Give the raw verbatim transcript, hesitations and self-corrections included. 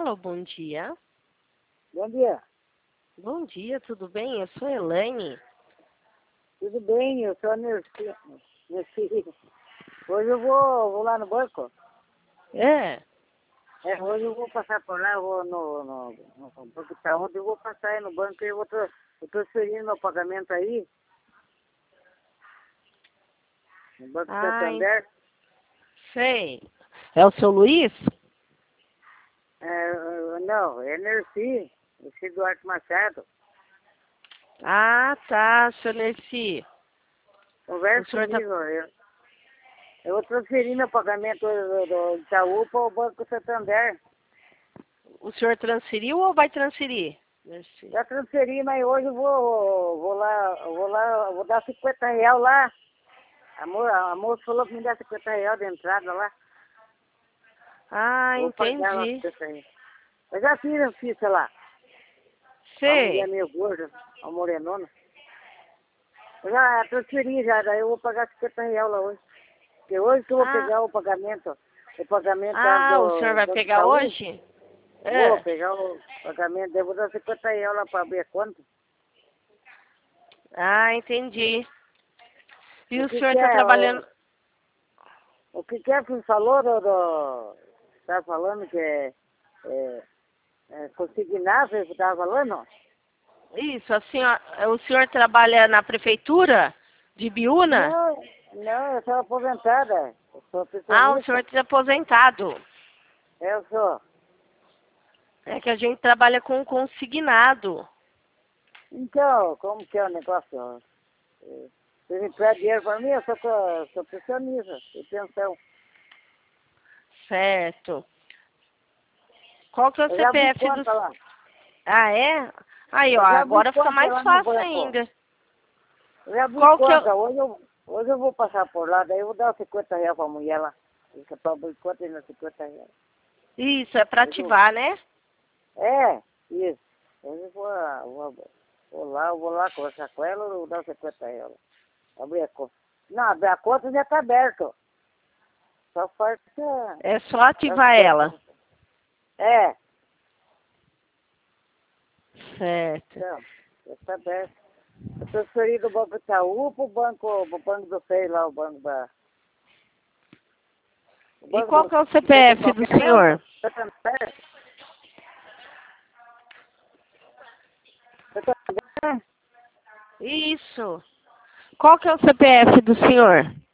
Alô, bom dia. Bom dia. Bom dia, tudo bem? Eu sou a Elaine. Tudo bem? Eu sou a Nerci. Nerci. Hoje eu vou, vou lá no banco. É. É, hoje eu vou passar por lá, eu vou no, no, no Banco tá ontem, eu vou passar aí no banco e eu vou tra- eu transferindo meu pagamento aí. No Banco Ai, Santander. sei. É o seu Luiz? É, eu- não, é Nerci. Nerci Duarte Machado. Ah, tá, seu Nerci. O Conversa senhor tá... comigo. Eu, eu vou transferir meu pagamento do, do Itaú para o Banco Santander. O senhor transferiu ou vai transferir? Nerci. Já transferi, mas hoje eu vou, vou lá, vou lá, vou dar cinquenta reais lá. A, mo a moça falou que me dá cinquenta reais de entrada lá. Ah, Eu vou pagar lá entendi. cinquenta reais. Eu já fiz a ficha lá. A mulher Sei. meio gorda, a morenona. Eu já transferi já, daí eu vou pagar cinquenta reais lá hoje. Porque hoje que eu vou Ah, pegar o pagamento, o pagamento da- ah, o senhor do vai Banco pegar Itaú. hoje? Vou É. pegar o pagamento, daí eu vou dar cinquenta reais lá para abrir a conta. Ah, entendi. E O o que senhor que está é? O, trabalhando... o que que é que você falou, do, do, tá falando que é, é, é consignável, você estava falando? Isso, a senhora... o senhor trabalha na prefeitura de Biúna? Não, não, eu sou aposentada. Eu sou Ah, o senhor pensionista. está aposentado. Eu sou. É que a gente trabalha com consignado. Então, como que é o negócio? Eh, Você me pede dinheiro para mim, eu sou, co- sou pensionista, de pensão. Certo. Qual que é o Eu já abri C P F do... conta lá. Ah, é? Aí, ó, Eu já abri agora fica conta mais lá no fácil banco. ainda. Eu já abri Qual que é... conta. Hoje eu, hoje eu vou passar por lá, daí eu vou dar cinquenta reais para a mulher lá. Fica para abrir conta e não cinquenta reais. Isso, é para Hoje eu- ativar, né? É, isso. Hoje eu vou, vou, vou lá, eu vou lá conversar com ela, eu vou dar cinquenta reais. Abrir a conta. Não, abrir a conta já está aberto. Só falta... É só ativar ela. É, Certo. então, já está aberto. Eu transferi do Banco Itaú para o banco, pro banco do Feio lá, o banco da... O E banco qual do... que é o C P F Qual do que é mesmo? senhor? Santander? Santander? Isso. Qual que é o C P F do senhor?